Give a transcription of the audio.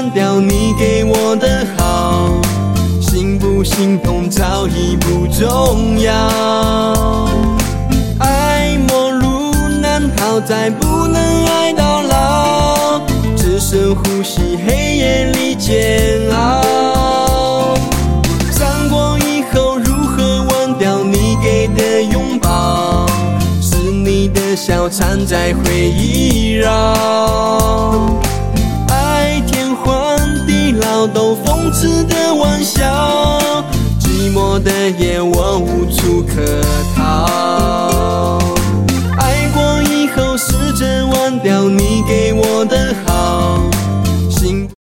忘掉你给我的好，心不心痛早已不重要。爱莫如难逃，再不能爱到老，只剩呼吸黑夜里煎熬。伤过以后如何忘掉你给的拥抱，是你的笑缠在回忆绕。爱天荒地老都讽刺的玩笑，寂寞的夜我无处可逃。